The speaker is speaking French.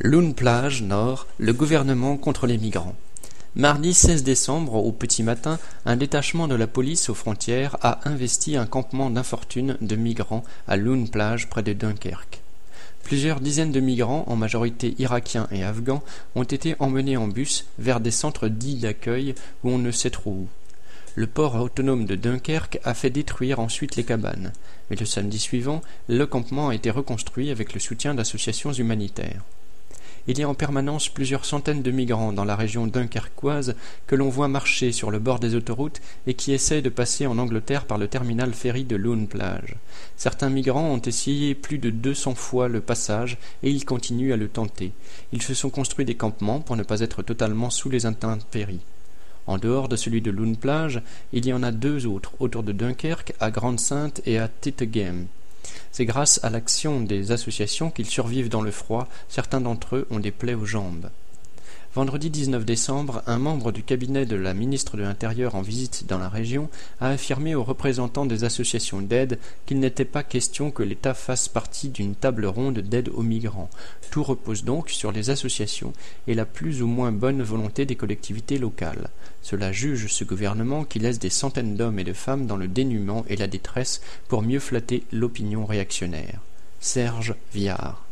Loon-Plage Nord, le gouvernement contre les migrants. Mardi 16 décembre, au petit matin, un détachement de la police aux frontières a investi un campement d'infortune de migrants à Loon-Plage près de Dunkerque. Plusieurs dizaines de migrants, en majorité irakiens et afghans, ont été emmenés en bus vers des centres dits d'accueil où on ne sait trop où. Le port autonome de Dunkerque a fait détruire ensuite les cabanes, mais le samedi suivant, le campement a été reconstruit avec le soutien d'associations humanitaires. Il y a en permanence plusieurs centaines de migrants dans la région dunkerquoise que l'on voit marcher sur le bord des autoroutes et qui essaient de passer en Angleterre par le terminal ferry de Loon-Plage. Certains migrants ont essayé plus de 200 fois le passage et ils continuent à le tenter. Ils se sont construits des campements pour ne pas être totalement sous les intempéries. En dehors de celui de Loon-Plage, il y en a deux autres autour de Dunkerque, à Grande-Synthe et à Tettegem. C'est grâce à l'action des associations qu'ils survivent dans le froid, certains d'entre eux ont des plaies aux jambes. Vendredi 19 décembre, un membre du cabinet de la ministre de l'Intérieur en visite dans la région a affirmé aux représentants des associations d'aide qu'il n'était pas question que l'État fasse partie d'une table ronde d'aide aux migrants. Tout repose donc sur les associations et la plus ou moins bonne volonté des collectivités locales. Cela juge ce gouvernement qui laisse des centaines d'hommes et de femmes dans le dénuement et la détresse pour mieux flatter l'opinion réactionnaire. Serge Viard.